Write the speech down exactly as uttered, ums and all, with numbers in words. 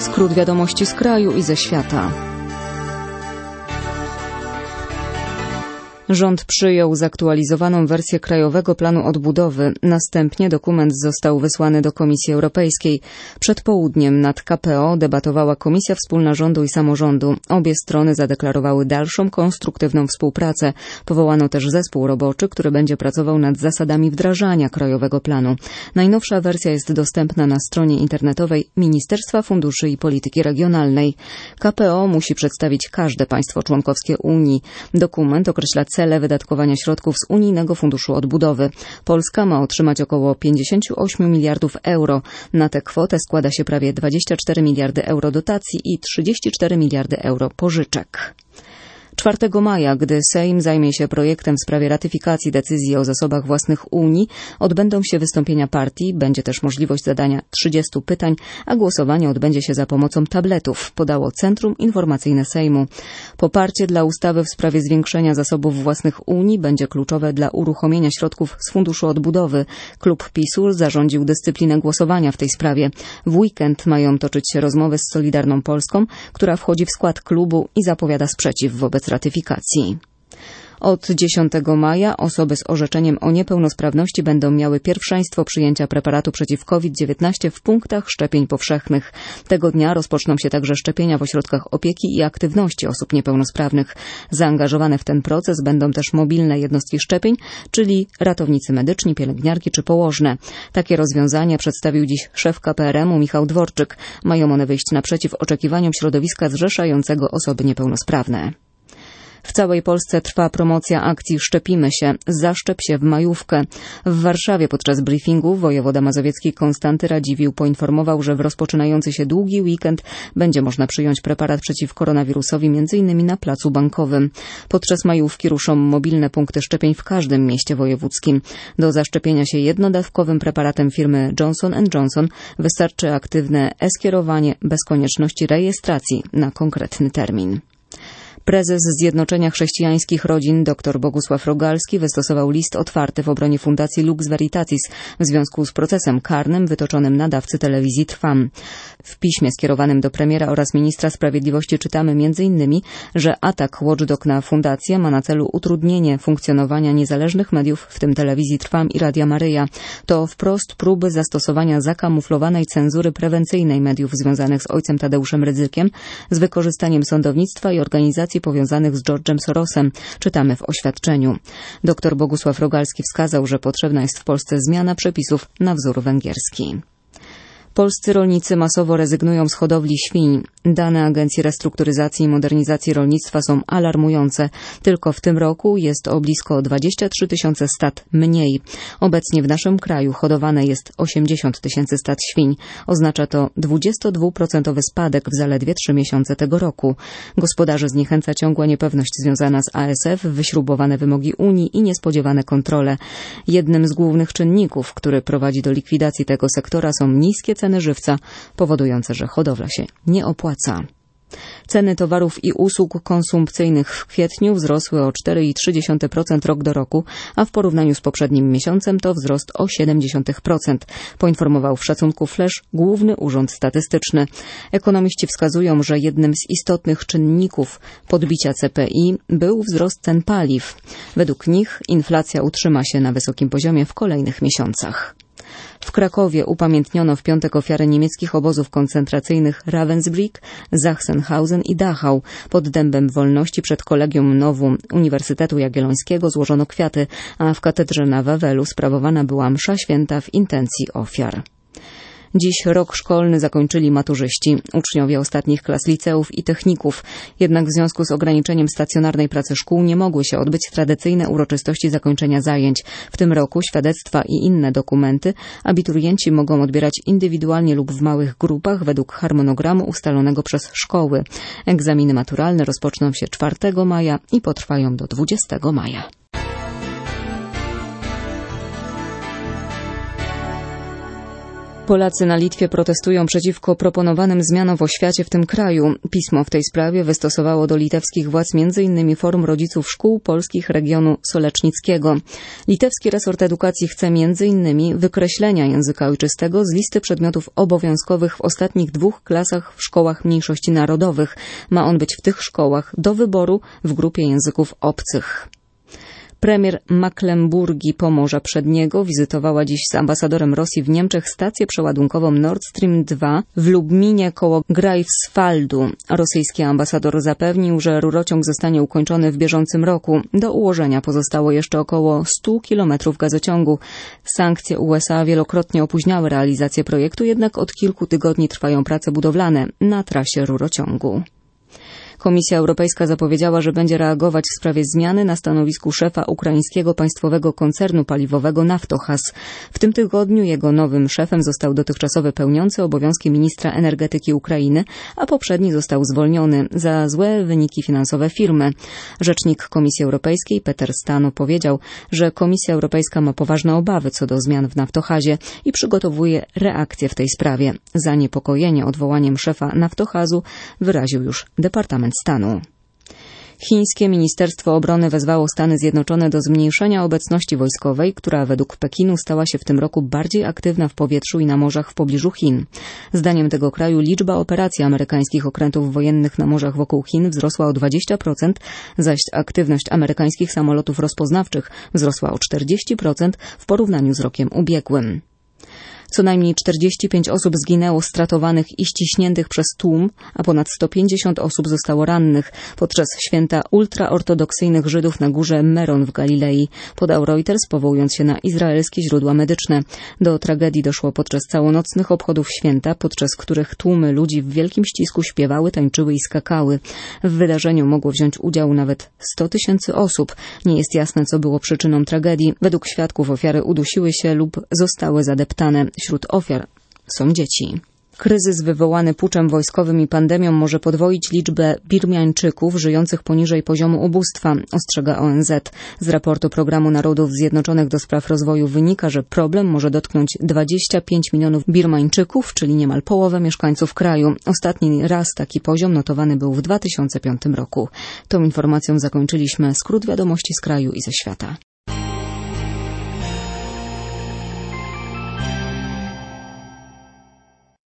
Skrót wiadomości z kraju i ze świata. Rząd przyjął zaktualizowaną wersję Krajowego Planu Odbudowy. Następnie dokument został wysłany do Komisji Europejskiej. Przed południem nad K P O debatowała Komisja Wspólna Rządu i Samorządu. Obie strony zadeklarowały dalszą konstruktywną współpracę. Powołano też zespół roboczy, który będzie pracował nad zasadami wdrażania Krajowego Planu. Najnowsza wersja jest dostępna na stronie internetowej Ministerstwa Funduszy i Polityki Regionalnej. K P O musi przedstawić każde państwo członkowskie Unii. Dokument określa cele wydatkowania środków z Unijnego Funduszu Odbudowy. Polska ma otrzymać około pięćdziesiąt osiem miliardów euro. Na tę kwotę składa się prawie dwadzieścia cztery miliardy euro dotacji i trzydzieści cztery miliardy euro pożyczek. czwartego maja, gdy Sejm zajmie się projektem w sprawie ratyfikacji decyzji o zasobach własnych Unii, odbędą się wystąpienia partii, będzie też możliwość zadania trzydziestu pytań, a głosowanie odbędzie się za pomocą tabletów, podało Centrum Informacyjne Sejmu. Poparcie dla ustawy w sprawie zwiększenia zasobów własnych Unii będzie kluczowe dla uruchomienia środków z Funduszu Odbudowy. Klub PiSu zarządził dyscyplinę głosowania w tej sprawie. W weekend mają toczyć się rozmowy z Solidarną Polską, która wchodzi w skład klubu i zapowiada sprzeciw wobec ratyfikacji. Od dziesiątego maja osoby z orzeczeniem o niepełnosprawności będą miały pierwszeństwo przyjęcia preparatu przeciw COVID dziewiętnaście w punktach szczepień powszechnych. Tego dnia rozpoczną się także szczepienia w ośrodkach opieki i aktywności osób niepełnosprawnych. Zaangażowane w ten proces będą też mobilne jednostki szczepień, czyli ratownicy medyczni, pielęgniarki czy położne. Takie rozwiązanie przedstawił dziś szef K P R M u Michał Dworczyk. Mają one wyjść naprzeciw oczekiwaniom środowiska zrzeszającego osoby niepełnosprawne. W całej Polsce trwa promocja akcji Szczepimy się, zaszczep się w majówkę. W Warszawie podczas briefingu wojewoda mazowiecki Konstanty Radziwiłł poinformował, że w rozpoczynający się długi weekend będzie można przyjąć preparat przeciw koronawirusowi m.in. na placu Bankowym. Podczas majówki ruszą mobilne punkty szczepień w każdym mieście wojewódzkim. Do zaszczepienia się jednodawkowym preparatem firmy Johnson and Johnson wystarczy aktywne e-skierowanie bez konieczności rejestracji na konkretny termin. Prezes Zjednoczenia Chrześcijańskich Rodzin dr Bogusław Rogalski wystosował list otwarty w obronie Fundacji Lux Veritatis w związku z procesem karnym wytoczonym nadawcy telewizji Trwam. W piśmie skierowanym do premiera oraz ministra sprawiedliwości czytamy m.in., że atak Watchdog na fundację ma na celu utrudnienie funkcjonowania niezależnych mediów, w tym telewizji Trwam i Radia Maryja. To wprost próby zastosowania zakamuflowanej cenzury prewencyjnej mediów związanych z ojcem Tadeuszem Rydzykiem z wykorzystaniem sądownictwa i organizacji powiązanych z George'em Sorosem, czytamy w oświadczeniu. Dr Bogusław Rogalski wskazał, że potrzebna jest w Polsce zmiana przepisów na wzór węgierski. Polscy rolnicy masowo rezygnują z hodowli świń. Dane Agencji Restrukturyzacji i Modernizacji Rolnictwa są alarmujące. Tylko w tym roku jest o blisko dwadzieścia trzy tysiące stad mniej. Obecnie w naszym kraju hodowane jest osiemdziesiąt tysięcy stad świń. Oznacza to dwudziestodwuprocentowy spadek w zaledwie trzy miesiące tego roku. Gospodarzy zniechęca ciągła niepewność związana z A S F, wyśrubowane wymogi Unii i niespodziewane kontrole. Jednym z głównych czynników, który prowadzi do likwidacji tego sektora, są niskie ceny żywca, powodujące, że hodowla się nie opłaca. Ceny towarów i usług konsumpcyjnych w kwietniu wzrosły o cztery przecinek trzy procent rok do roku, a w porównaniu z poprzednim miesiącem to wzrost o siedem przecinek pięć procent, poinformował w szacunku Flash Główny Urząd Statystyczny. Ekonomiści wskazują, że jednym z istotnych czynników podbicia C P I był wzrost cen paliw. Według nich inflacja utrzyma się na wysokim poziomie w kolejnych miesiącach. W Krakowie upamiętniono w piątek ofiary niemieckich obozów koncentracyjnych Ravensbrück, Sachsenhausen i Dachau. Pod dębem wolności przed Kolegium Novum Uniwersytetu Jagiellońskiego złożono kwiaty, a w katedrze na Wawelu sprawowana była msza święta w intencji ofiar. Dziś rok szkolny zakończyli maturzyści, uczniowie ostatnich klas liceów i techników. Jednak w związku z ograniczeniem stacjonarnej pracy szkół nie mogły się odbyć tradycyjne uroczystości zakończenia zajęć. W tym roku świadectwa i inne dokumenty abiturienci mogą odbierać indywidualnie lub w małych grupach według harmonogramu ustalonego przez szkoły. Egzaminy maturalne rozpoczną się czwartego maja i potrwają do dwudziestego maja. Polacy na Litwie protestują przeciwko proponowanym zmianom w oświacie w tym kraju. Pismo w tej sprawie wystosowało do litewskich władz między innymi Forum Rodziców Szkół Polskich regionu Solecznickiego. Litewski resort edukacji chce między innymi wykreślenia języka ojczystego z listy przedmiotów obowiązkowych w ostatnich dwóch klasach w szkołach mniejszości narodowych. Ma on być w tych szkołach do wyboru w grupie języków obcych. Premier Mecklenburgii Pomorza Przedniego wizytowała dziś z ambasadorem Rosji w Niemczech stację przeładunkową Nord Stream dwa w Lubminie koło Greifswaldu. Rosyjski ambasador zapewnił, że rurociąg zostanie ukończony w bieżącym roku. Do ułożenia pozostało jeszcze około stu kilometrów gazociągu. Sankcje U S A wielokrotnie opóźniały realizację projektu, jednak od kilku tygodni trwają prace budowlane na trasie rurociągu. Komisja Europejska zapowiedziała, że będzie reagować w sprawie zmiany na stanowisku szefa ukraińskiego państwowego koncernu paliwowego Naftogaz. W tym tygodniu jego nowym szefem został dotychczasowy pełniący obowiązki ministra energetyki Ukrainy, a poprzedni został zwolniony za złe wyniki finansowe firmy. Rzecznik Komisji Europejskiej Peter Stano powiedział, że Komisja Europejska ma poważne obawy co do zmian w Naftogazie i przygotowuje reakcję w tej sprawie. Zaniepokojenie odwołaniem szefa Naftogazu wyraził już Departament Stanu. Chińskie Ministerstwo Obrony wezwało Stany Zjednoczone do zmniejszenia obecności wojskowej, która według Pekinu stała się w tym roku bardziej aktywna w powietrzu i na morzach w pobliżu Chin. Zdaniem tego kraju liczba operacji amerykańskich okrętów wojennych na morzach wokół Chin wzrosła o dwadzieścia procent, zaś aktywność amerykańskich samolotów rozpoznawczych wzrosła o czterdzieści procent w porównaniu z rokiem ubiegłym. Co najmniej czterdzieści pięć osób zginęło stratowanych i ściśniętych przez tłum, a ponad sto pięćdziesiąt osób zostało rannych podczas święta ultraortodoksyjnych Żydów na górze Meron w Galilei, podał Reuters, powołując się na izraelskie źródła medyczne. Do tragedii doszło podczas całonocnych obchodów święta, podczas których tłumy ludzi w wielkim ścisku śpiewały, tańczyły i skakały. W wydarzeniu mogło wziąć udział nawet sto tysięcy osób. Nie jest jasne, co było przyczyną tragedii. Według świadków ofiary udusiły się lub zostały zadeptane. Wśród ofiar są dzieci. Kryzys wywołany puczem wojskowym i pandemią może podwoić liczbę Birmańczyków żyjących poniżej poziomu ubóstwa, ostrzega O N Z. Z raportu Programu Narodów Zjednoczonych do spraw rozwoju wynika, że problem może dotknąć dwadzieścia pięć milionów Birmańczyków, czyli niemal połowę mieszkańców kraju. Ostatni raz taki poziom notowany był w dwa tysiące piątym roku. Tą informacją zakończyliśmy skrót wiadomości z kraju i ze świata.